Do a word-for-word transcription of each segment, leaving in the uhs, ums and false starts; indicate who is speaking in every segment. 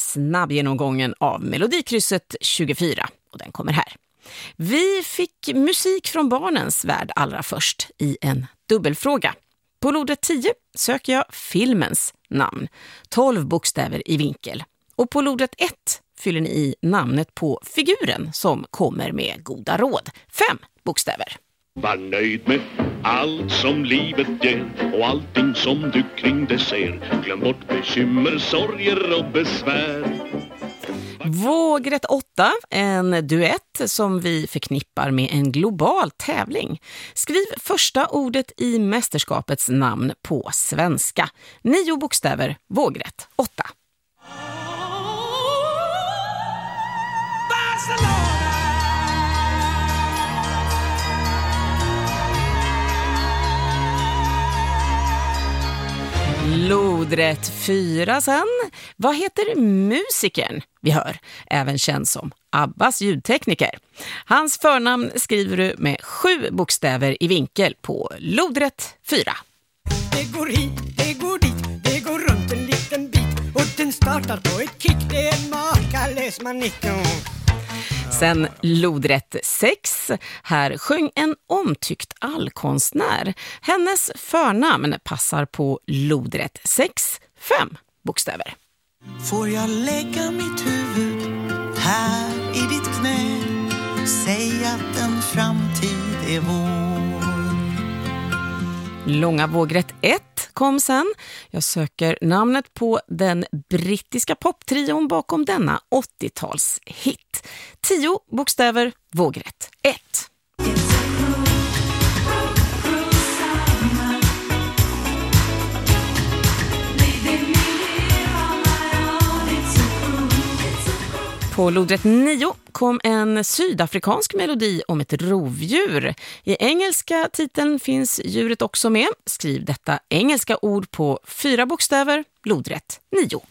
Speaker 1: snabbgenomgången av Melodikrysset tjugofyra och den kommer här. Vi fick musik från barnens värld allra först i en dubbelfråga. På lodrätt tio söker jag filmens namn, tolv bokstäver i vinkel. Och på lodrätt ett fyller ni i namnet på figuren som kommer med goda råd, fem bokstäver.
Speaker 2: Var nöjd med allt som livet ger och allting som du kring det ser. Glöm bort bekymmer, sorger och besvär.
Speaker 1: Vågrätt åtta, en duett som vi förknippar med en global tävling. Skriv första ordet i mästerskapets namn på svenska. Nio bokstäver, vågrätt åtta. Lodrätt fyra sen. Vad heter musikern vi hör? Även känd som Abbas ljudtekniker. Hans förnamn skriver du med sju bokstäver i vinkel på lodrätt fyra.
Speaker 3: Det går hit, det går dit, det går runt en liten bit och den startar på ett kick, det är en makalös manick.
Speaker 1: Sen lodrätt sex. Här sjöng en omtyckt allkonstnär. Hennes förnamn passar på lodrätt sex, fem bokstäver.
Speaker 4: Får jag lägga mitt huvud här i ditt knä? Säg att en framtid är vår.
Speaker 1: Långa vågrätt ett kom sen. Jag söker namnet på den brittiska poptrion bakom denna åttiotalshit. Tio bokstäver, vågrätt ett. På lodrätt nio kom en sydafrikansk melodi om ett rovdjur. I engelska titeln finns djuret också med. Skriv detta engelska ord på fyra bokstäver, lodrätt nio.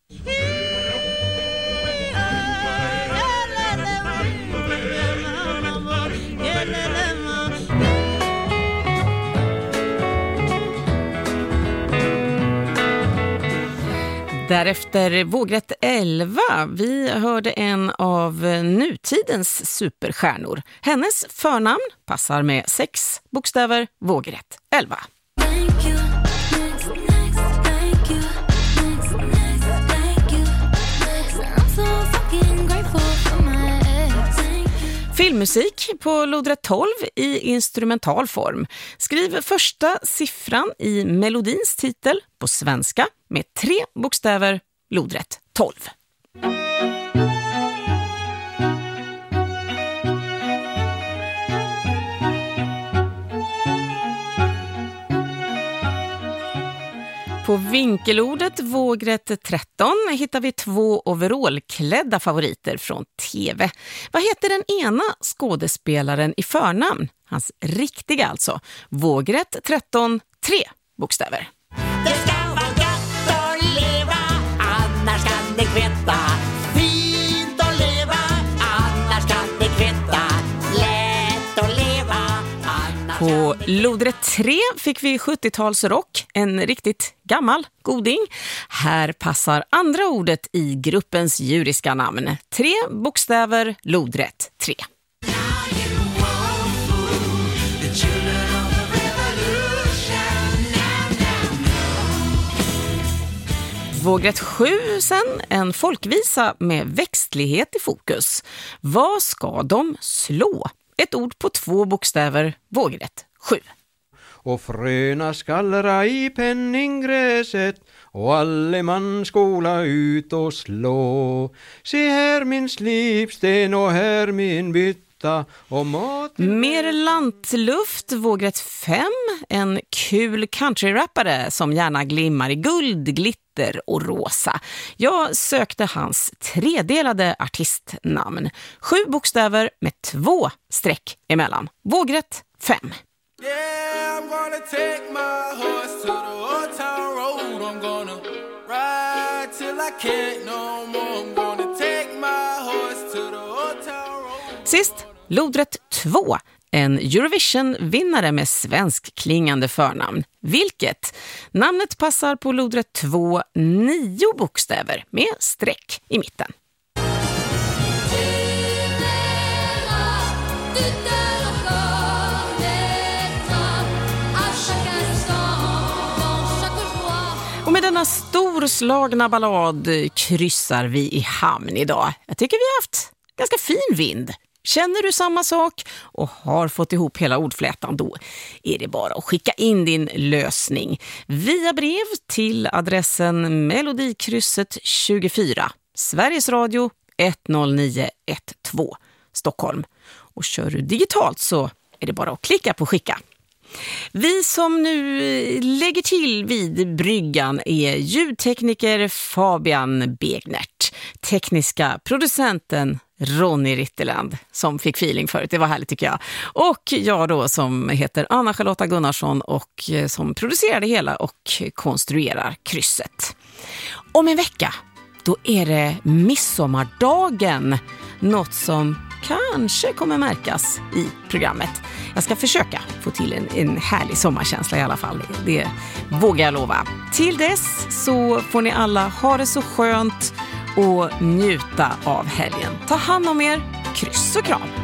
Speaker 1: Därefter vågrätt elva. Vi hörde en av nutidens superstjärnor. Hennes förnamn passar med sex bokstäver, vågrätt elva. Filmmusik på lodrätt tolv i instrumental form. Skriv första siffran i melodins titel på svenska med tre bokstäver, lodrätt tolv. På vinkelordet vågrätt tretton hittar vi två overallklädda favoriter från tv. Vad heter den ena skådespelaren i förnamn? Hans riktiga alltså. Vågrätt tretton, tre bokstäver.
Speaker 5: Det ska vara gott att leva, annars kan det kvitta. Fint att leva, annars kan det kvitta. Lätt att leva, annars.
Speaker 1: På lodrätt tre fick vi sjuttiotalsrock, en riktigt gammal goding. Här passar andra ordet i gruppens djuriska namn. Tre bokstäver, lodrätt tre. Vågrätt sju sen, en folkvisa med växtlighet i fokus. Vad ska de slå? Ett ord på två bokstäver, vågrätt sju.
Speaker 6: Och fröna skallra i penninggräset och alle man skola ut och slå. Se här min slipsten och här min bytta och mat.
Speaker 1: Mer lantluft, vågrätt fem. En kul countryrappare som gärna glimmar i guld, glitter och rosa. Jag sökte hans tredelade artistnamn. Sju bokstäver med två streck emellan. Vågrätt fem.
Speaker 7: Yeah, I'm gonna take my horse to the old town road. I'm gonna ride till I can't no more. I'm gonna take my horse to the old town road.
Speaker 1: Sist, lodrätt två. en Eurovision-vinnare med svensk klingande förnamn. Vilket? Namnet passar på lodrätt två, nio bokstäver med streck i mitten. Och med denna storslagna ballad kryssar vi i hamn idag. Jag tycker vi har haft ganska fin vind. Känner du samma sak och har fått ihop hela ordflätan, då är det bara att skicka in din lösning via brev till adressen Melodikrysset tjugofyra, Sveriges Radio ett noll nio ett två, Stockholm. Och kör du digitalt så är det bara att klicka på skicka. Vi som nu lägger till vid bryggan är ljudtekniker Fabian Begnert, tekniska producenten Ronny Ritterland som fick feeling förut, det var härligt tycker jag. Och jag då som heter Anna-Charlotta Gunnarsson och som producerar det hela och konstruerar krysset. Om en vecka, då är det midsommardagen, något som kanske kommer märkas i programmet. Jag ska försöka få till en, en härlig sommarkänsla i alla fall, det vågar jag lova. Till dess så får ni alla ha det så skönt och njuta av helgen. Ta hand om er, kryss och kram!